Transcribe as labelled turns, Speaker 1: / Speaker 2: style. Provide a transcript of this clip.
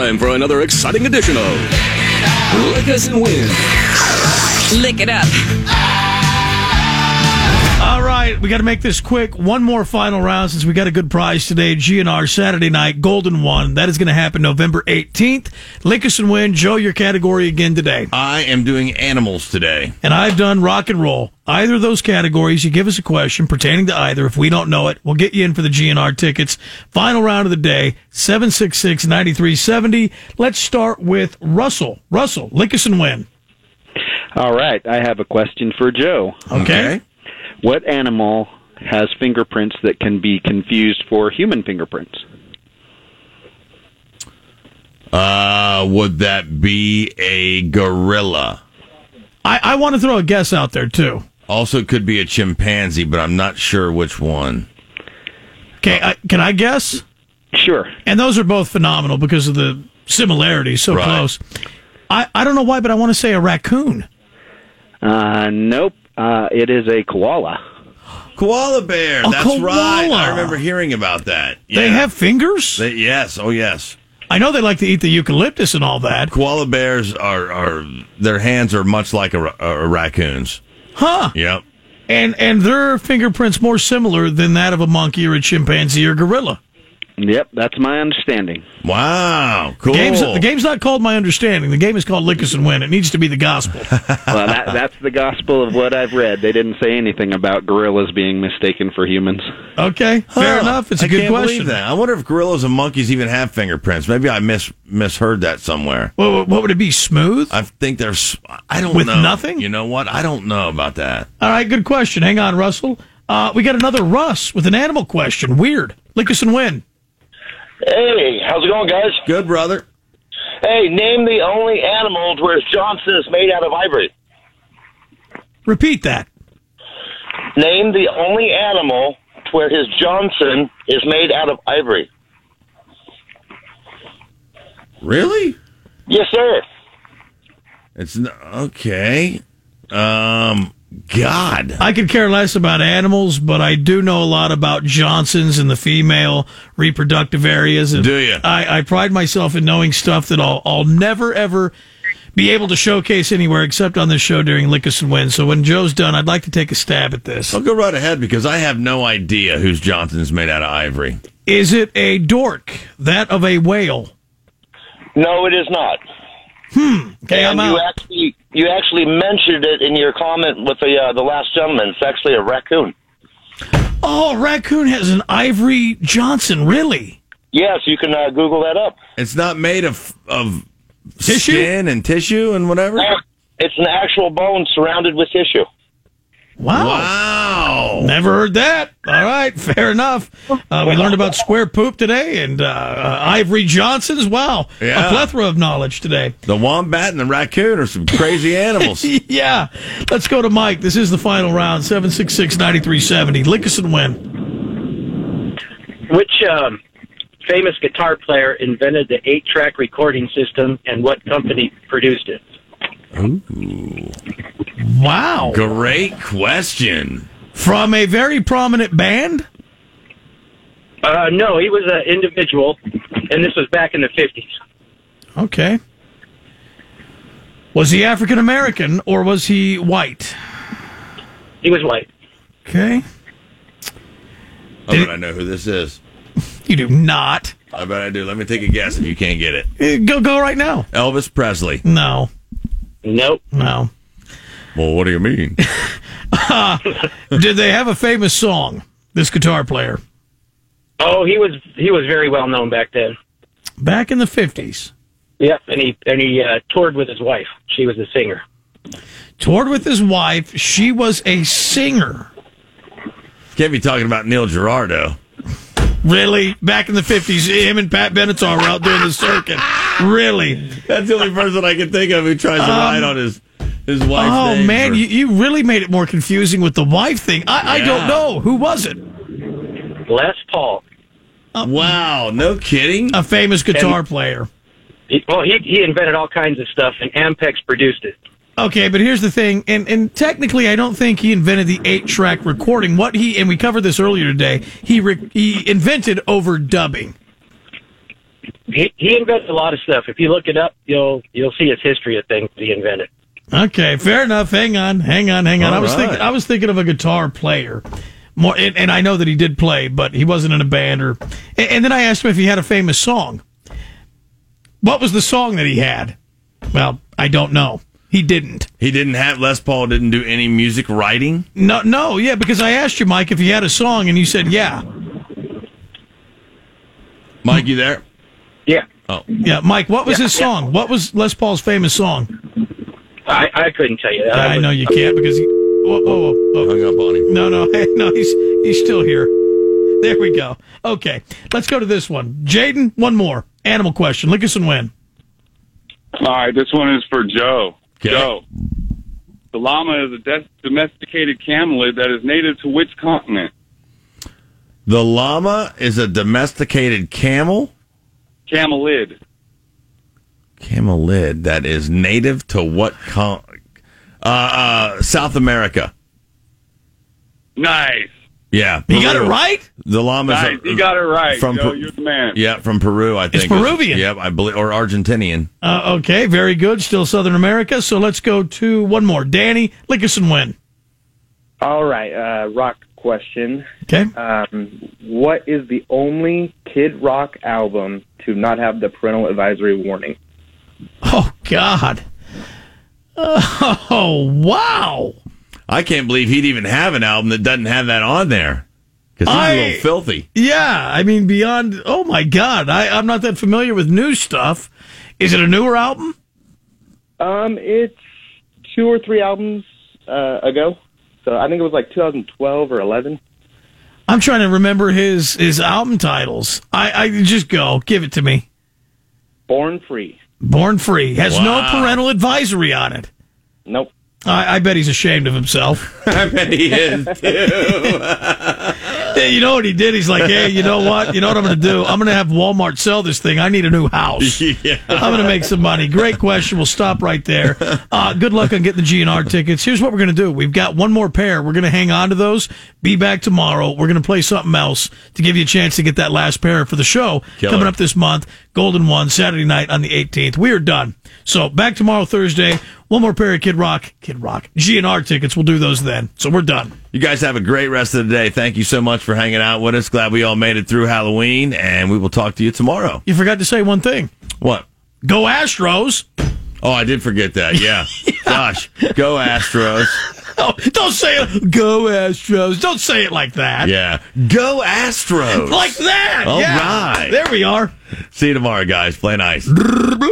Speaker 1: time for another exciting edition of Lick Us and Win.
Speaker 2: Lick it up.
Speaker 3: All right, we got to make this quick. One more final round since we got a good prize today. GNR Saturday night, Golden One. That is going to happen November 18th. Lick Us and Win. Joe, your category again today.
Speaker 4: I am doing animals today.
Speaker 3: And I've done rock and roll. Either of those categories, you give us a question pertaining to either. If we don't know it, we'll get you in for the GNR tickets. Final round of the day, 766-9370. Let's start with Russell. Russell, Lick Us and Win.
Speaker 5: All right, I have a question for Joe.
Speaker 3: Okay.
Speaker 5: What animal has fingerprints that can be confused for human fingerprints?
Speaker 4: Would that be a gorilla?
Speaker 3: I want to throw a guess out there, too.
Speaker 4: Also could be a chimpanzee, but I'm not sure which one.
Speaker 3: Okay, can I guess?
Speaker 5: Sure.
Speaker 3: And those are both phenomenal because of the similarities, so close. I don't know why, but I want to say a raccoon.
Speaker 5: Nope. It is a koala.
Speaker 4: Koala bear. That's
Speaker 3: koala.
Speaker 4: right. I remember hearing about that. Yeah.
Speaker 3: They have fingers?
Speaker 4: Yes. Oh, yes.
Speaker 3: I know they like to eat the eucalyptus and all that.
Speaker 4: Koala bears are their hands are much like a raccoon's.
Speaker 3: Huh.
Speaker 4: Yep.
Speaker 3: And their fingerprints more similar than that of a monkey or a chimpanzee or gorilla.
Speaker 5: Yep, that's my understanding.
Speaker 4: Wow, cool.
Speaker 3: The game's not called My Understanding. The game is called Lick Us and Win. It needs to be the gospel.
Speaker 5: Well, that's the gospel of what I've read. They didn't say anything about gorillas being mistaken for humans.
Speaker 3: Okay, fair enough. It's a good
Speaker 4: I can't
Speaker 3: question.
Speaker 4: believe that. I wonder if gorillas and monkeys even have fingerprints. Maybe I misheard that somewhere.
Speaker 3: What would it be, smooth?
Speaker 4: I think there's... I don't
Speaker 3: With
Speaker 4: know.
Speaker 3: nothing?
Speaker 4: You know what? I don't know about that.
Speaker 3: All right, good question. Hang on, Russell. We got another Russ with an animal question. Weird. Lick Us and Win.
Speaker 6: Hey, how's it going, guys?
Speaker 4: Good, brother.
Speaker 6: Hey, name the only animal where its Johnson is made out of ivory.
Speaker 3: Repeat that.
Speaker 6: Name the only animal where his Johnson is made out of ivory.
Speaker 4: Really?
Speaker 6: Yes, sir.
Speaker 4: Okay. God.
Speaker 3: I could care less about animals, but I do know a lot about Johnsons and the female reproductive areas. And
Speaker 4: do you?
Speaker 3: I pride myself in knowing stuff that I'll never, ever be able to showcase anywhere except on this show during Lick Us and Win. So when Joe's done, I'd like to take a stab at this.
Speaker 4: I'll go right ahead because I have no idea whose Johnson's made out of ivory.
Speaker 3: Is it a dork, that of a whale?
Speaker 6: No, it is not.
Speaker 3: Okay,
Speaker 6: and
Speaker 3: I'm out.
Speaker 6: you actually mentioned it in your comment with the last gentleman. It's actually a raccoon.
Speaker 3: Oh, a raccoon has an ivory Johnson, really?
Speaker 6: Yes, you can Google that up.
Speaker 4: It's not made of
Speaker 3: Tissue?
Speaker 4: skin and tissue and whatever?
Speaker 6: It's an actual bone surrounded with tissue.
Speaker 4: Wow.
Speaker 3: Never heard that. All right, fair enough. We learned about square poop today and ivory Johnsons. Wow.
Speaker 4: Yeah.
Speaker 3: A plethora of knowledge today.
Speaker 4: The wombat and the raccoon are some crazy animals.
Speaker 3: Yeah. Let's go to Mike. This is the final round, 766-9370. Lick Us and Win.
Speaker 7: Which famous guitar player invented the 8-track recording system, and what company produced it?
Speaker 4: Ooh.
Speaker 3: Wow.
Speaker 4: Great question.
Speaker 3: From a very prominent band?
Speaker 7: No, he was an individual, and this was back in the 50s.
Speaker 3: Okay. Was he African American or was he white?
Speaker 7: He was white.
Speaker 3: Okay.
Speaker 4: I bet I know who this is.
Speaker 3: You do not.
Speaker 4: I bet I do. Let me take a guess if you can't get it.
Speaker 3: Go right now.
Speaker 4: Elvis Presley.
Speaker 3: No.
Speaker 7: Nope.
Speaker 3: No.
Speaker 4: Well, what do you mean?
Speaker 3: Did they have a famous song, this guitar player?
Speaker 7: Oh, he was very well known back then.
Speaker 3: Back in the 50s.
Speaker 7: Yep, and he toured with his wife. She was a singer.
Speaker 3: Toured with his wife. She was a singer.
Speaker 4: Can't be talking about Neil Girardo.
Speaker 3: Really? Back in the 50s, him and Pat Benatar were out doing the circuit. Really?
Speaker 4: That's the only person I can think of who tries to ride on his wife's name.
Speaker 3: Oh, man, you really made it more confusing with the wife thing. I don't know. Who was it?
Speaker 7: Les Paul.
Speaker 4: Wow, no kidding?
Speaker 3: A famous guitar player.
Speaker 7: He invented all kinds of stuff, and Ampex produced it.
Speaker 3: Okay, but here's the thing, and technically I don't think he invented the 8-track recording. And we covered this earlier today, he invented overdubbing.
Speaker 7: He invented a lot of stuff. If you look it up, you'll see his history of things that he invented.
Speaker 3: Okay, fair enough. Hang on.
Speaker 4: All
Speaker 3: I was thinking of a guitar player. More, and I know that he did play, but he wasn't in a band. And then I asked him if he had a famous song. What was the song that he had? Well, I don't know. He didn't.
Speaker 4: He didn't have, Les Paul didn't do any music writing?
Speaker 3: No, yeah, because I asked you, Mike, if he had a song, and you said yeah.
Speaker 4: Mike, you there?
Speaker 7: Yeah.
Speaker 4: Oh.
Speaker 3: Yeah, Mike, what was his song? What was Les Paul's famous song?
Speaker 7: I couldn't tell you that.
Speaker 3: I know you can't because he... Whoa.
Speaker 4: Hung up on him.
Speaker 3: No, he's still here. There we go. Okay, let's go to this one. Jaden, one more. Animal question. Lick us and win.
Speaker 8: All right, this one is for Joe.
Speaker 4: Okay.
Speaker 8: Joe, the llama is a domesticated camelid that is native to which continent?
Speaker 4: The llama is a domesticated camel?
Speaker 8: Camelid.
Speaker 4: Camelid that is native to what South America.
Speaker 8: Nice.
Speaker 4: Yeah.
Speaker 3: You got it right?
Speaker 4: The llama
Speaker 8: Nice. You got it right.
Speaker 4: From
Speaker 8: Joe, you're the man.
Speaker 4: Yeah, from Peru, I think.
Speaker 3: It's Peruvian.
Speaker 4: Yep, I believe, or Argentinian.
Speaker 3: Okay, very good. Still Southern America. So let's go to one more. Danny, lick us and win.
Speaker 9: All right, rock question.
Speaker 3: Okay.
Speaker 9: What is the only Kid Rock album to not have the parental advisory warning?
Speaker 3: Oh, God. Oh, wow.
Speaker 4: I can't believe he'd even have an album that doesn't have that on there. Because he's a little filthy.
Speaker 3: Yeah, I mean, beyond... Oh, my God. I'm not that familiar with new stuff. Is it a newer album?
Speaker 9: It's 2 or 3 albums ago. So I think it was like 2012 or 11.
Speaker 3: I'm trying to remember his album titles. I just go. Give it to me.
Speaker 9: Born Free.
Speaker 3: Born Free. Has no
Speaker 4: Wow.
Speaker 3: parental advisory on it.
Speaker 9: Nope.
Speaker 3: I bet he's ashamed of himself.
Speaker 4: I bet he is, too.
Speaker 3: Hey, you know what he did? He's like, hey, you know what? You know what I'm going to do? I'm going to have Walmart sell this thing. I need a new house.
Speaker 4: Yeah.
Speaker 3: I'm going to make some money. Great question. We'll stop right there. Good luck on getting the GNR tickets. Here's what we're going to do. We've got one more pair. We're going to hang on to those. Be back tomorrow. We're going to play something else to give you a chance to get that last pair for the show
Speaker 4: Killer.
Speaker 3: coming up this month. Golden One, Saturday night on the 18th. We are done. So back tomorrow, Thursday. One more pair of Kid Rock, GNR tickets. We'll do those then. So we're done.
Speaker 4: You guys have a great rest of the day. Thank you so much for hanging out with us. Glad we all made it through Halloween, and we will talk to you tomorrow.
Speaker 3: You forgot to say one thing.
Speaker 4: What?
Speaker 3: Go Astros.
Speaker 4: Oh, I did forget that. Yeah. Gosh. Go Astros.
Speaker 3: Oh, don't say it. Go Astros. Don't say it like that.
Speaker 4: Yeah. Go Astros.
Speaker 3: Like that.
Speaker 4: All
Speaker 3: yeah.
Speaker 4: right.
Speaker 3: There we are.
Speaker 4: See you tomorrow, guys. Play nice.